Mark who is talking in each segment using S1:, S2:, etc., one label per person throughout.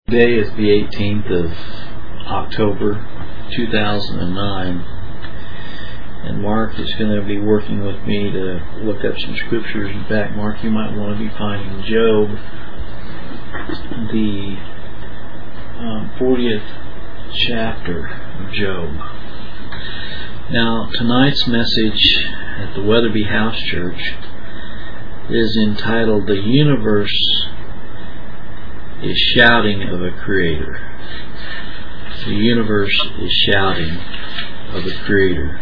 S1: Today is the 18th of October 2009, and Mark is going to be working with me to look up some scriptures. In fact, Mark, you might want to be finding Job, the 40th chapter of Job. Now, tonight's message at the Weatherby House Church is entitled "The Universe is Shouting of a Creator." The universe is shouting of a Creator.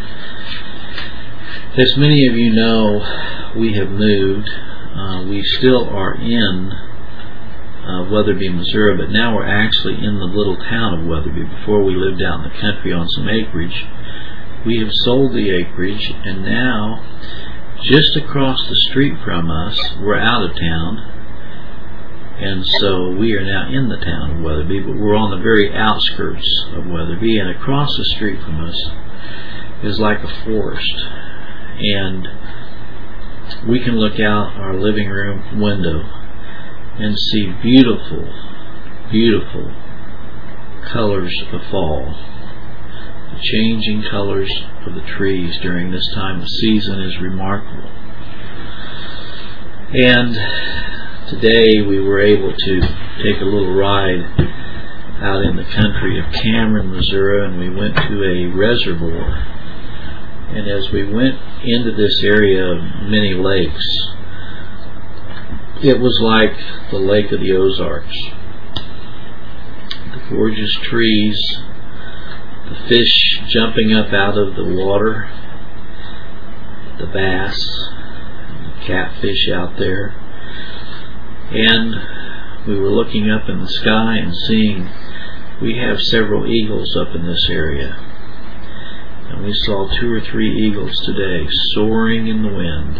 S1: As many of you know, we have moved. We still are in Weatherby, Missouri, but now we're actually in the little town of Weatherby. Before, we lived out in the country on some acreage. We have sold the acreage, and now, just across the street from us, we're out of town. And so we are now in the town of Weatherby, but we're on the very outskirts of Weatherby, and across the street from us is like a forest. And we can look out our living room window and see beautiful, beautiful colors of fall. The changing colors of the trees during this time of season is remarkable. And today we were able to take a little ride out in the country of Cameron, Missouri, and we went to a reservoir. And as we went into this area of many lakes, it was like the Lake of the Ozarks. The gorgeous trees, the fish jumping up out of the water, the bass, the catfish out there. And we were looking up in the sky and seeing we have several eagles up in this area. And we saw 2 or 3 eagles today soaring in the wind.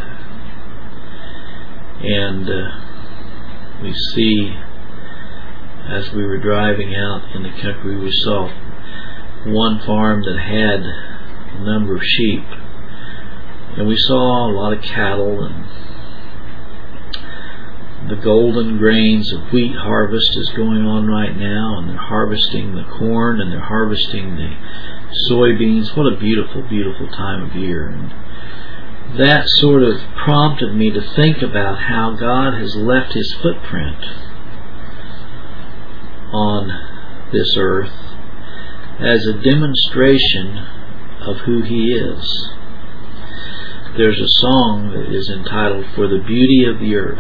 S1: And we see, as we were driving out in the country, we saw one farm that had a number of sheep. And we saw a lot of cattle, and the golden grains of wheat harvest is going on right now, and they're harvesting the corn and they're harvesting the soybeans. What a beautiful, beautiful time of year. And that sort of prompted me to think about how God has left His footprint on this earth as a demonstration of who He is. There's a song that is entitled "For the Beauty of the Earth."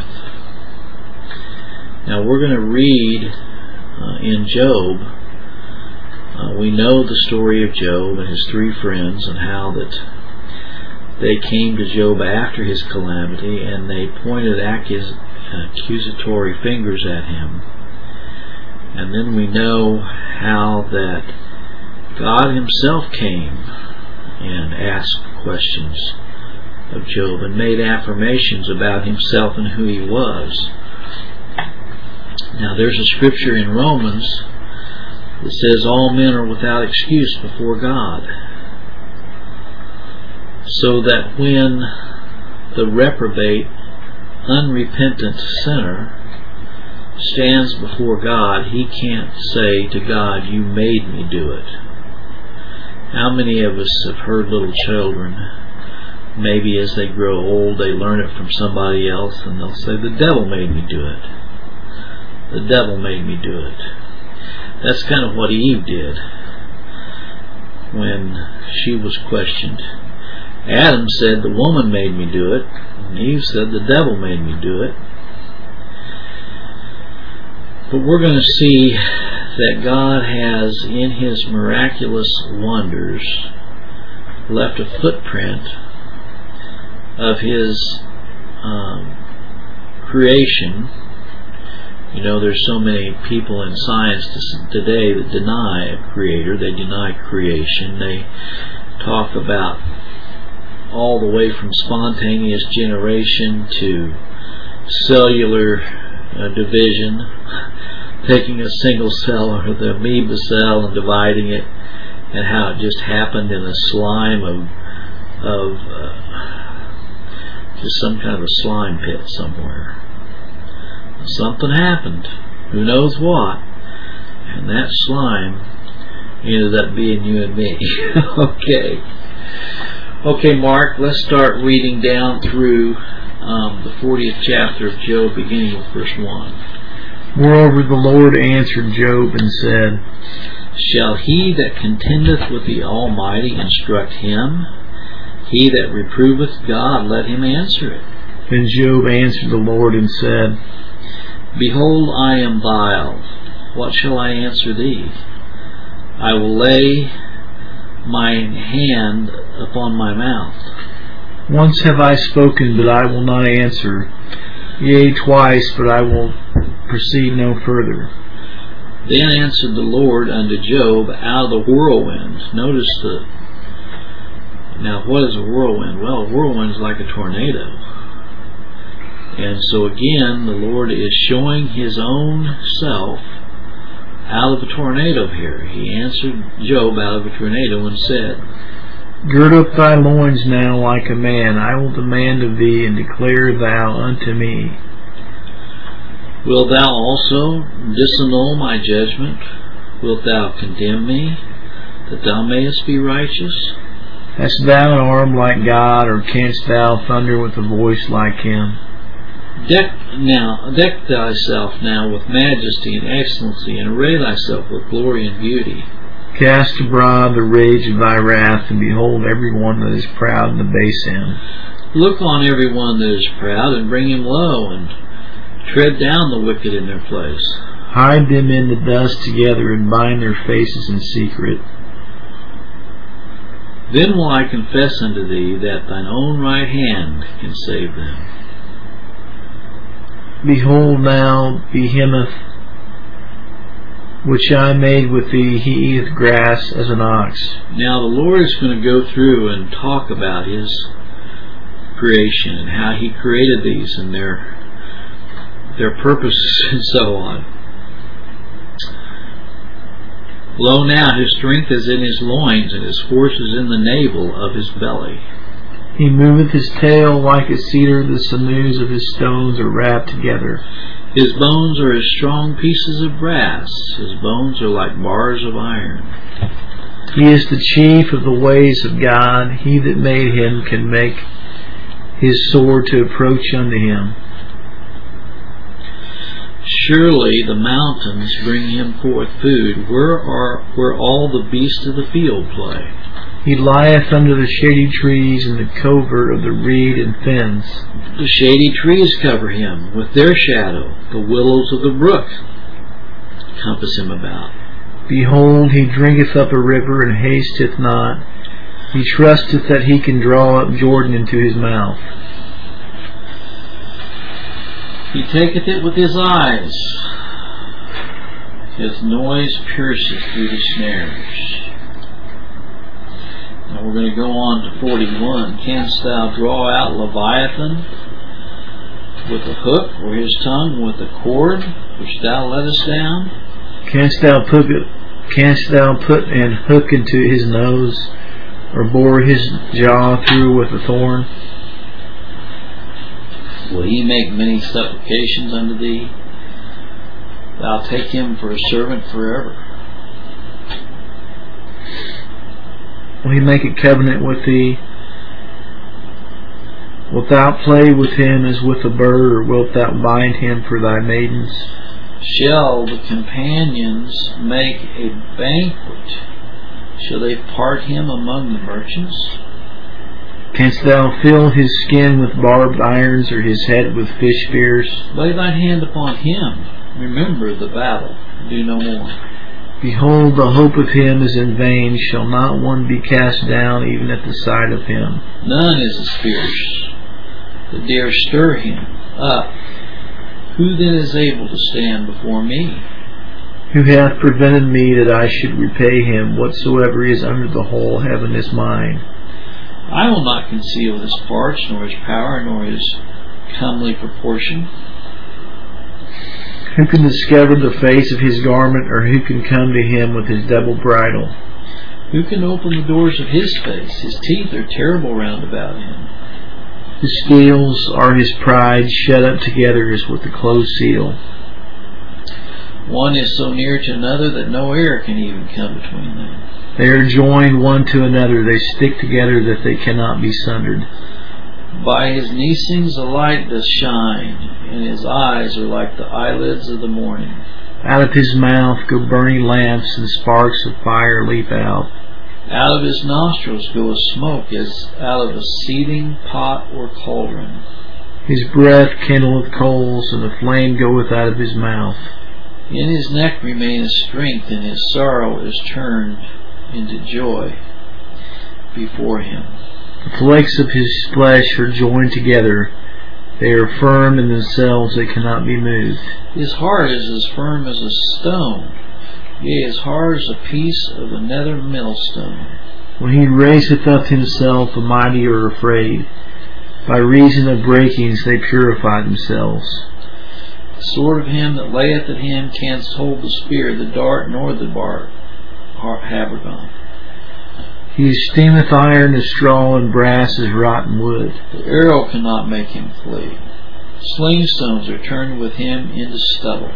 S1: Now we're going to read in Job. We know the story of Job and his 3 friends, and how that they came to Job after his calamity and they pointed accusatory fingers at him. And then we know how that God Himself came and asked questions of Job and made affirmations about Himself and who He was. Now there's a scripture in Romans that says all men are without excuse before God. So that when the reprobate, unrepentant sinner stands before God, he can't say to God, "You made me do it." How many of us have heard little children, maybe as they grow old, they learn it from somebody else, and they'll say, "The devil made me do it. The devil made me do it." That's kind of what Eve did when she was questioned. Adam said, "The woman made me do it." And Eve said, "The devil made me do it." But we're going to see that God has, in His miraculous wonders, left a footprint of His creation. You know, there's so many people in science today that deny a creator. They deny creation. They talk about all the way from spontaneous generation to cellular division, taking a single cell or the amoeba cell and dividing it, and how it just happened in a slime of just some kind of a slime pit somewhere. Something happened. Who knows what? and that slime ended up being you and me. Okay, Mark, let's start reading down through the 40th chapter of Job, beginning with verse 1.
S2: Moreover, the Lord answered Job and said,
S1: Shall he that contendeth with the Almighty instruct him? He that reproveth God, let him answer it.
S2: Then Job answered the Lord and said,
S1: Behold, I am vile. What shall I answer thee? I will lay mine hand upon my mouth.
S2: Once have I spoken, but I will not answer. Yea, twice, but I will proceed no further.
S1: Then answered the Lord unto Job out of the whirlwind. Notice now what is a whirlwind? Well, a whirlwind is like a tornado. And so again, the Lord is showing His own self out of a tornado here. He answered Job out of a tornado and said,
S2: Gird up thy loins now like a man. I will demand of thee, and declare thou unto me.
S1: Wilt thou also disannul my judgment? Wilt thou condemn me, that thou mayest be righteous?
S2: Hast thou an arm like God, or canst thou thunder with a voice like Him?
S1: Deck thyself now with majesty and excellency, and array thyself with glory and beauty.
S2: Cast abroad the rage of thy wrath, and behold every one that is proud, and abase him.
S1: Look on every one that is proud, and bring him low, and tread down the wicked in their place.
S2: Hide them in the dust together, and bind their faces in secret.
S1: Then will I confess unto thee that thine own right hand can save them.
S2: Behold now, Behemoth, which I made with thee, he eateth grass as an ox.
S1: Now the Lord is going to go through and talk about His creation and how He created these and their purposes and so on. Lo now, His strength is in His loins, and His force is in the navel of His belly.
S2: He moveth His tail like a cedar, the sinews of His stones are wrapped together.
S1: His bones are as strong pieces of brass. His bones are like bars of iron.
S2: He is the chief of the ways of God. He that made Him can make His sword to approach unto Him.
S1: Surely the mountains bring Him forth food. Where all the beasts of the field play?
S2: He lieth under the shady trees in the covert of the reed and fens.
S1: The shady trees cover Him with their shadow. The willows of the brook compass Him about.
S2: Behold, He drinketh up a river, and hasteth not. He trusteth that He can draw up Jordan into His mouth.
S1: He taketh it with His eyes. His noise pierces through the snares. Now we're going to go on to 41. Canst thou draw out Leviathan with a hook, or his tongue with a cord which thou lettest down?
S2: Canst thou put an hook into his nose, or bore his jaw through with a thorn?
S1: Will He make many supplications unto thee? Thou take him for a servant forever.
S2: Will He make a covenant with thee? Wilt thou play with him as with a bird, or wilt thou bind him for thy maidens?
S1: Shall the companions make a banquet? Shall they part him among the merchants?
S2: Canst thou fill his skin with barbed irons, or his head with fish spears?
S1: Lay thine hand upon him. Remember the battle. Do no more.
S2: Behold, the hope of him is in vain. Shall not one be cast down even at the sight of him?
S1: None is as fierce that dare stir him up. Who then is able to stand before me?
S2: Who hath prevented me that I should repay him? Whatsoever is under the whole heaven is mine.
S1: I will not conceal His parts, nor His power, nor His comely proportion.
S2: Who can discover the face of His garment, or who can come to Him with His double bridle?
S1: Who can open the doors of His face? His teeth are terrible round about Him.
S2: His scales are His pride, shut up together as with a closed seal.
S1: One is so near to another that no air can even come between them.
S2: They are joined one to another. They stick together that they cannot be sundered.
S1: By his neesings the light does shine, and his eyes are like the eyelids of the morning.
S2: Out of his mouth go burning lamps, and sparks of fire leap out.
S1: Out of his nostrils goeth smoke as out of a seething pot or cauldron.
S2: His breath kindleth coals, and a flame goeth out of his mouth.
S1: In his neck remaineth strength, and his sorrow is turned into joy before him.
S2: The flakes of his flesh are joined together. They are firm in themselves, they cannot be moved.
S1: His heart is as firm as a stone, yea, as hard as a piece of a nether millstone.
S2: When he raiseth up himself, the mighty are afraid. By reason of breakings they purify themselves.
S1: The sword of him that layeth at hand canst hold the spear, the dart, nor the habergeon.
S2: He esteemeth iron as straw, and brass as rotten wood.
S1: The arrow cannot make him flee. Sling stones are turned with him into stubble.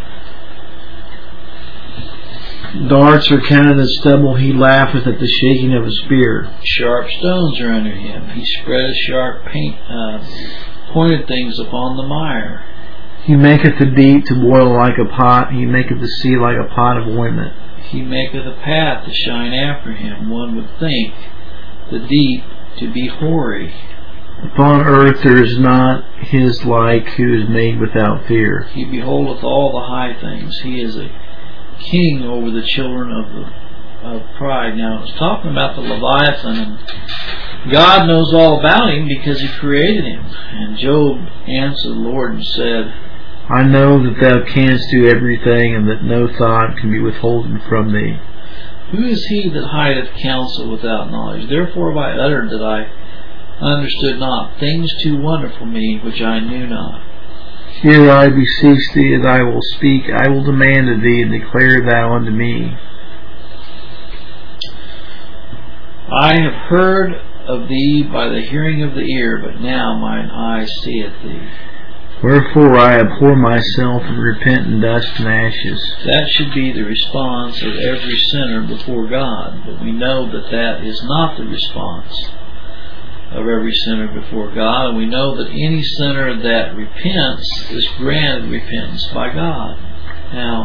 S2: Darts are counted as stubble. He laugheth at the shaking of a spear.
S1: Sharp stones are under him. He spreadeth sharp pointed things upon the mire.
S2: He maketh the deep to boil like a pot. He maketh the sea like a pot of ointment.
S1: He maketh a path to shine after him. One would think the deep to be hoary.
S2: Upon earth there is not his like, who is made without fear.
S1: He beholdeth all the high things. He is a king over the children of pride. Now it's talking about the Leviathan, and God knows all about him because he created him. And Job answered the Lord and said, I know that thou canst do everything, and that no thought can be withholden from thee. Who is he that hideth counsel without knowledge? Therefore have I uttered that I understood not, things too wonderful for me which I knew not.
S2: Hear, I beseech thee, that I will speak. I will demand of thee, and declare thou unto me. I have heard of thee by the hearing of the ear, but now mine eye seeth thee. Wherefore I abhor myself, and repent in dust and ashes. That should be the response of every sinner before God, but we know that that is not the response of every sinner before God, and we know that any sinner that repents is granted repentance by God. Now,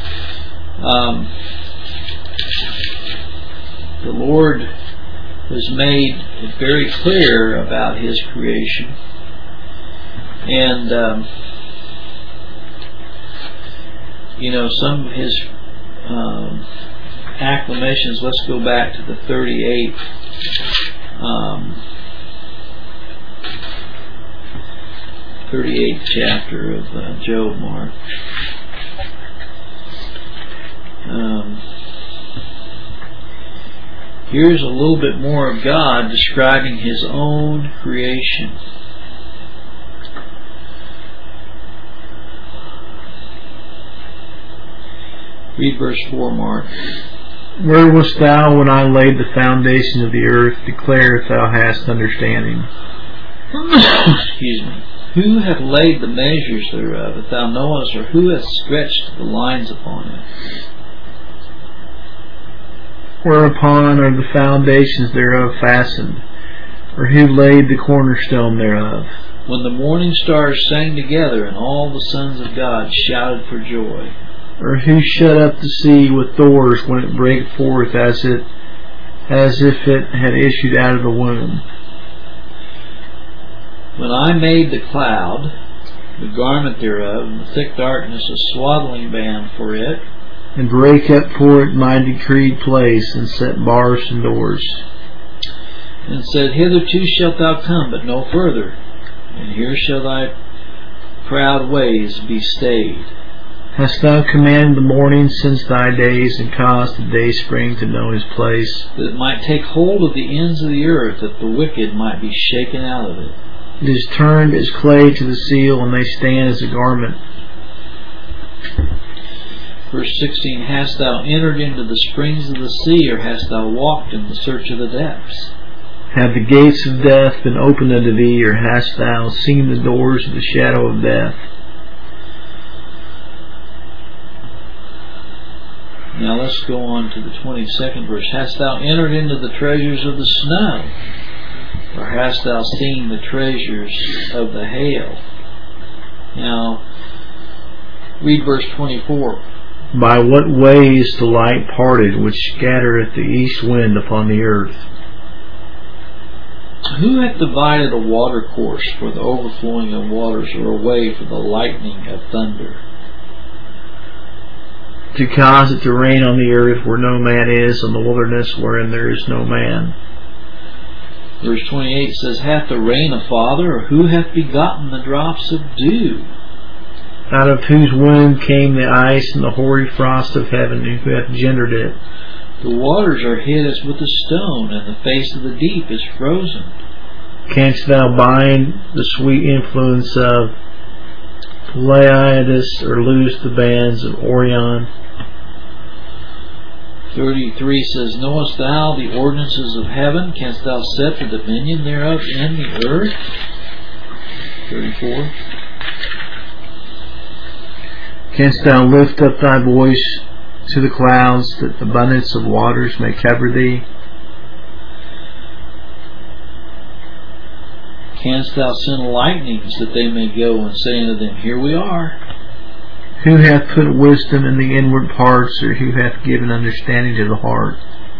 S2: the Lord was made very clear about His creation, and some of His acclamations. Let's go back to the 38th chapter of Job, Mark. Here's a little bit more of God describing His own creation. Read verse 4, Mark. Where wast thou when I laid the foundation of the earth? Declare if thou hast understanding. Excuse me. Who hath laid the measures thereof, if thou knowest, or who hath stretched the lines upon it? Whereupon are the foundations thereof fastened, or who laid the cornerstone thereof? When the morning stars sang together, and all the sons of God shouted for joy. Or who shut up the sea with doors when it brake forth as if it had issued out of the womb? When I made the cloud, the garment thereof, and the thick darkness a swaddling band for it, and brake up for it my decreed place, and set bars and doors, and said, Hitherto shalt thou come, but no further, and here shall thy proud ways be stayed. Hast thou commanded the morning since thy days, and caused the day spring to know his place, that it might take hold of the ends of the earth, that the wicked might be shaken out of it? It is turned as clay to the seal, and they stand as a garment. Verse 16, Hast thou entered into the springs of the sea, or hast thou walked in the search of the depths? Have the gates of death been opened unto thee, or hast thou seen the doors of the shadow of death? Now let's go on to the 22nd verse. Hast thou entered into the treasures of the snow? Or hast thou seen the treasures of the hail? Now, read verse 24.
S3: By what way is the light parted, which scattereth the east wind upon the earth?
S2: Who hath divided a water course for the overflowing of waters, or a way for the lightning of thunder?
S3: To cause it to rain on the earth where no man is, and the wilderness wherein there is no man.
S2: Verse 28 says, Hath the rain a father, or who hath begotten the drops of dew?
S3: Out of whose womb came the ice and the hoary frost of heaven, and who hath gendered it?
S2: The waters are hid as with a stone, and the face of the deep is frozen.
S3: Canst thou bind the sweet influence of Pleiades, or loose the bands of Orion?
S2: 33 says, Knowest thou the ordinances of heaven? Canst thou set the dominion thereof in the earth? 34.
S3: Canst thou lift up thy voice to the clouds, that the abundance of waters may cover thee?
S2: Canst thou send lightnings, that they may go and say unto them, Here we are?
S3: Who hath put wisdom in the inward parts, or who hath given understanding to the heart?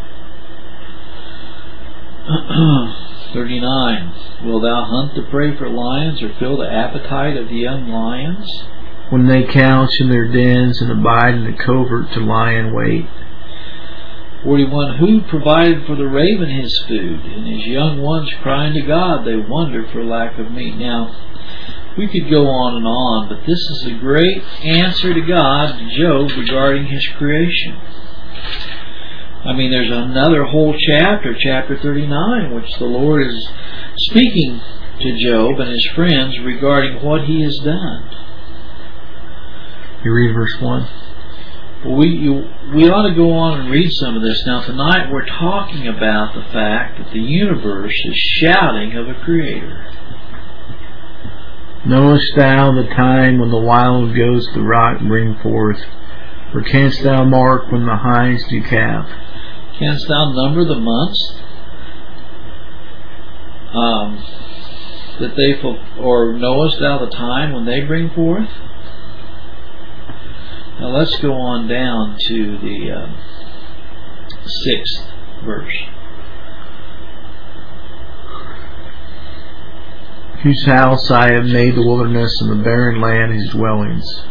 S2: 39. Wilt thou hunt the prey for lions, or fill the appetite of the young lions?
S3: When they couch in their dens, and abide in the covert to lie in wait.
S2: 41. Who provided for the raven his food, and his young ones crying to God, they wonder for lack of meat. Now, we could go on, but this is a great answer to God, to Job, regarding his creation. I mean, there's another whole chapter, chapter 39, which the Lord is speaking to Job and his friends regarding what he has done.
S3: You read verse 1.
S2: We ought to go on and read some of this. Now tonight we're talking about the fact that the universe is shouting of a creator.
S3: Knowest thou the time when the wild goats the rock bring forth? Or canst thou mark when the hinds do calve?
S2: Canst thou number the months or knowest thou the time when they bring forth? Now let's go on down to the 6th verse.
S3: Whose house I have made the wilderness, and the barren land his dwellings.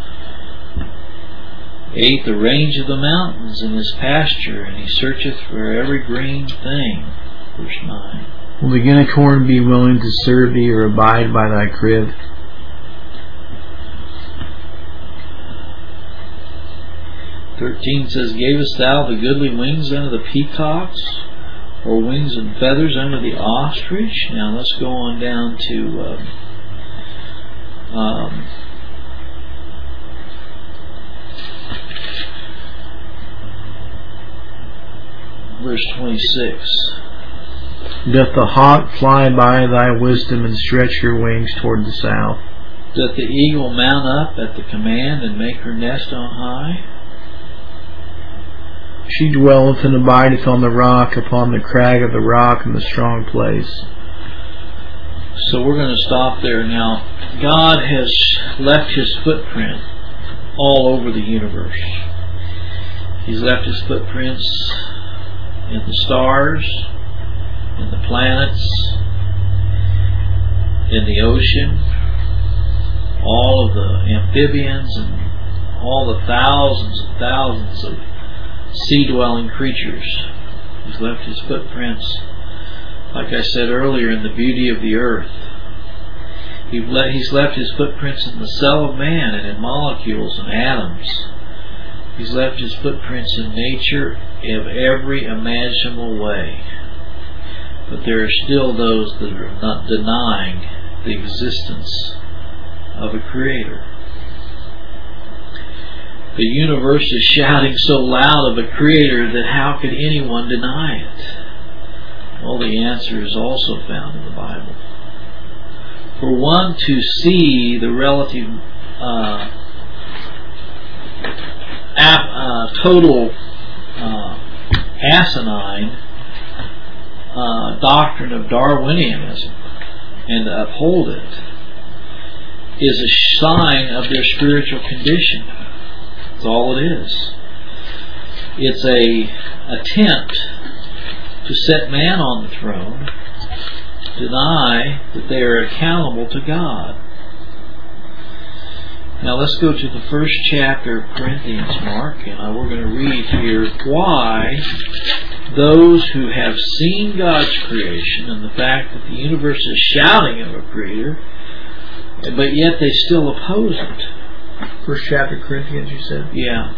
S2: 8. The range of the mountains in his pasture, and he searcheth for every green thing. Verse 9.
S3: Will the unicorn be willing to serve thee, or abide by thy crib?
S2: 13 says, Gavest thou the goodly wings unto the peacocks, or wings and feathers unto the ostrich? Now let's go on down to verse 26.
S3: Doth the hawk fly by thy wisdom, and stretch her wings toward the south?
S2: Doth the eagle mount up at the command, and make her nest on high?
S3: She dwelleth and abideth on the rock, upon the crag of the rock, in the strong place.
S2: So we're going to stop there now. God has left his footprint all over the universe. He's left his footprints in the stars, in the planets, in the ocean, all of the amphibians, and all the thousands and thousands of sea-dwelling creatures. He's left his footprints, like I said earlier, in the beauty of the earth. He's left his footprints in the cell of man, and in molecules and atoms. He's left his footprints in nature of every imaginable way. But there are still those that are not denying the existence of a creator. The universe is shouting so loud of a creator that how could anyone deny it? Well, the answer is also found in the Bible. For one to see the relative total asinine doctrine of Darwinianism and to uphold it is a sign of their spiritual condition. That's all it is. It's a attempt to set man on the throne, deny that they are accountable to God. Now let's go to the first chapter of Corinthians, Mark, and we're going to read here why those who have seen God's creation and the fact that the universe is shouting of a creator, but yet they still oppose it.
S3: First chapter of Corinthians, you said?
S2: Yeah.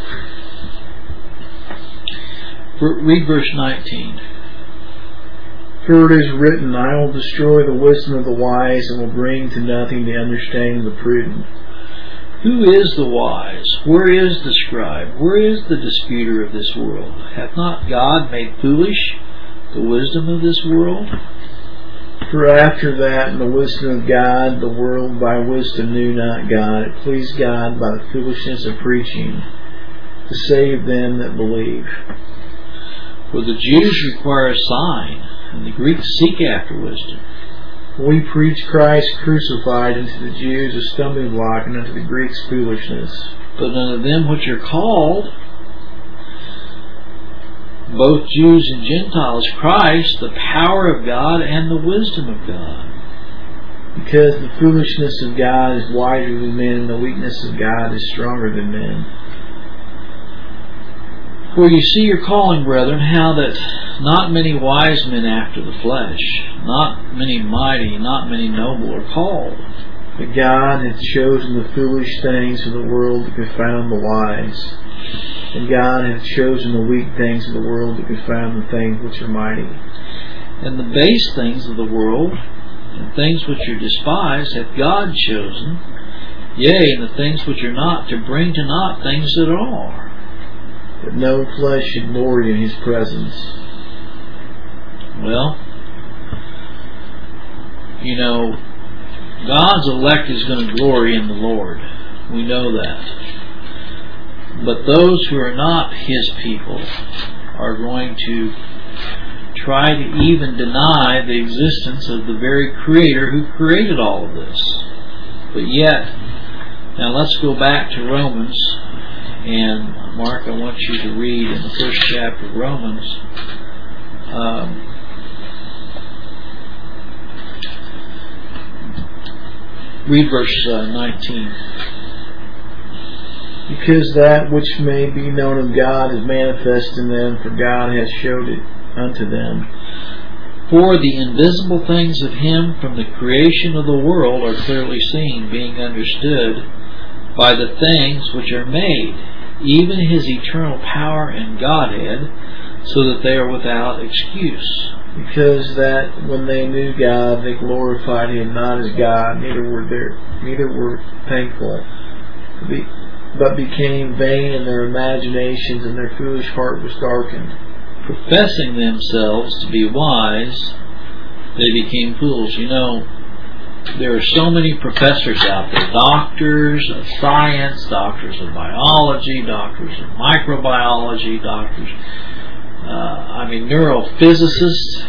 S2: Read verse 19.
S3: For it is written, I will destroy the wisdom of the wise and will bring to nothing the understanding of the prudent.
S2: Who is the wise? Where is the scribe? Where is the disputer of this world? Hath not God made foolish the wisdom of this world?
S3: For after that, in the wisdom of God, the world by wisdom knew not God. It pleased God by the foolishness of preaching to save them that believe.
S2: For the Jews require a sign, and the Greeks seek after wisdom.
S3: We preach Christ crucified, unto the Jews a stumbling block, and unto the Greeks foolishness.
S2: But unto them which are called, both Jews and Gentiles, Christ, the power of God and the wisdom of God.
S3: Because the foolishness of God is wiser than men, and the weakness of God is stronger than men.
S2: For you see your calling, brethren, how that not many wise men after the flesh, not many mighty, not many noble are called.
S3: But God hath chosen the foolish things of the world to confound the wise. And God hath chosen the weak things of the world to confound the things which are mighty.
S2: And the base things of the world, and things which are despised, hath God chosen, yea, and the things which are not, to bring to naught things that are.
S3: That no flesh should glory in His presence.
S2: Well, you know, God's elect is going to glory in the Lord. We know that. But those who are not His people are going to try to even deny the existence of the very Creator who created all of this. But yet, now let's go back to Romans. And Mark, I want you to read in the first chapter of Romans, read verse 19.
S3: Because that which may be known of God is manifest in them, for God hath showed it unto them.
S2: For the invisible things of Him from the creation of the world are clearly seen, being understood by the things which are made, even His eternal power and Godhead, so that they are without excuse.
S3: Because that when they knew God, they glorified Him not as God, neither were thankful, but became vain in their imaginations, and their foolish heart was darkened.
S2: Professing themselves to be wise, they became fools. You know, there are so many professors out there, doctors of science, doctors of biology, doctors of microbiology, doctors, neurophysicists,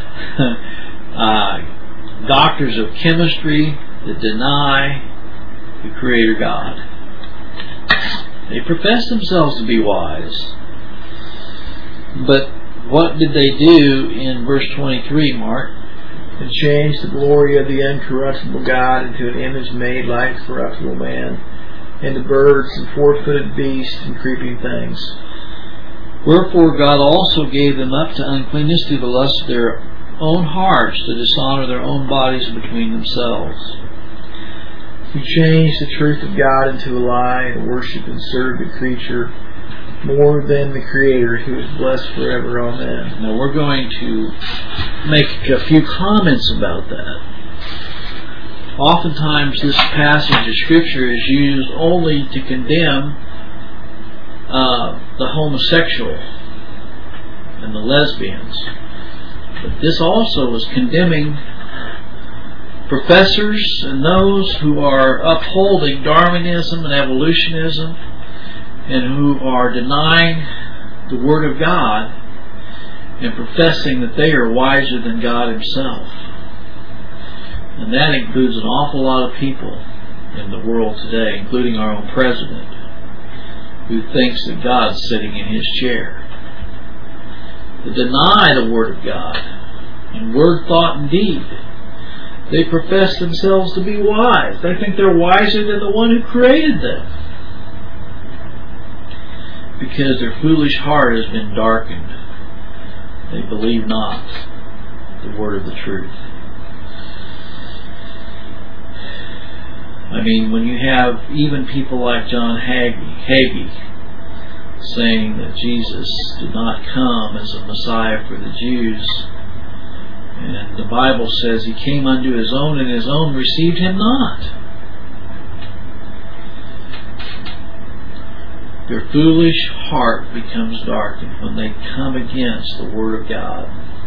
S2: doctors of chemistry that deny the Creator God. They profess themselves to be wise. But what did they do in verse 23, Mark?
S3: And changed the glory of the incorruptible God into an image made like corruptible man, and to birds and four-footed beasts and creeping things.
S2: Wherefore God also gave them up to uncleanness through the lust of their own hearts, to dishonor their own bodies between themselves.
S3: Who changed the truth of God into a lie, to worship and serve the creature more than the Creator, who is blessed forever. Amen.
S2: Now we're going to make a few comments about that. Oftentimes this passage of Scripture is used only to condemn the homosexual and the lesbians. But this also is condemning professors and those who are upholding Darwinism and evolutionism, and who are denying the Word of God and professing that they are wiser than God Himself. And that includes an awful lot of people in the world today, including our own president, who thinks that God's sitting in his chair. They deny the Word of God in word, thought, and deed. They profess themselves to be wise. They think they're wiser than the one who created them, because their foolish heart has been darkened. They believe not the word of the truth. I mean, when you have even people like John Hagee saying that Jesus did not come as a Messiah for the Jews, and the Bible says He came unto His own, and His own received Him not. Their foolish heart becomes darkened when they come against the Word of God.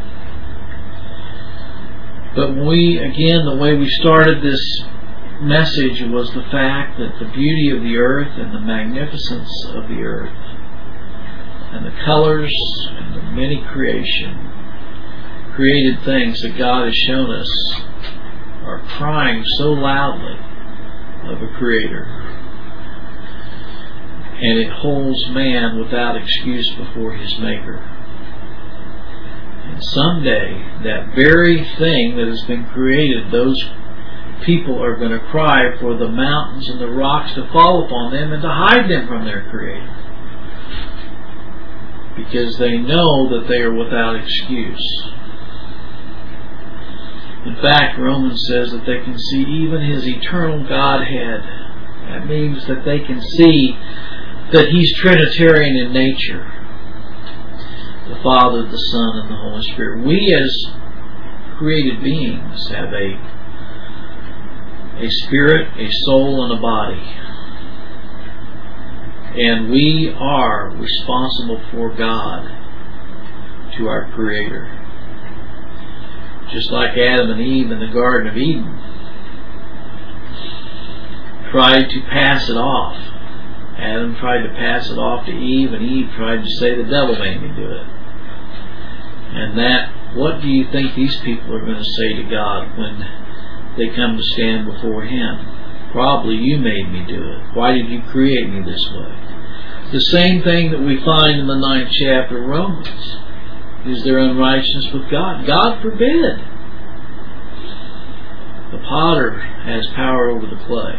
S2: But the way we started this message was the fact that the beauty of the earth and the magnificence of the earth and the colors and the many created things that God has shown us are crying so loudly of a Creator. And it holds man without excuse before his Maker. And someday, that very thing that has been created, those people are going to cry for the mountains and the rocks to fall upon them and to hide them from their Creator, because they know that they are without excuse. In fact, Romans says that they can see even His eternal Godhead. That means that they can see that He's Trinitarian in nature, the Father, the Son, and the Holy Spirit. We as created beings have a spirit, a soul, and a body. And we are responsible for God to our Creator. Just like Adam and Eve in the Garden of Eden tried to pass it off. Adam tried to pass it off to Eve, and Eve tried to say, the devil made me do it. And what do you think these people are going to say to God when they come to stand before Him? Probably, you made me do it. Why did you create me this way? The same thing that we find in the 9th chapter of Romans is their unrighteousness with God. God forbid. The potter has power over the clay.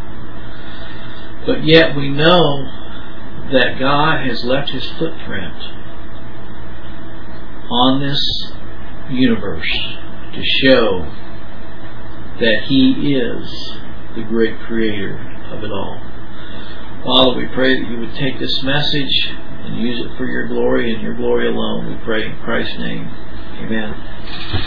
S2: But yet we know that God has left His footprint on this universe to show that He is the great Creator of it all. Father, we pray that You would take this message and use it for Your glory and Your glory alone. We pray in Christ's name. Amen.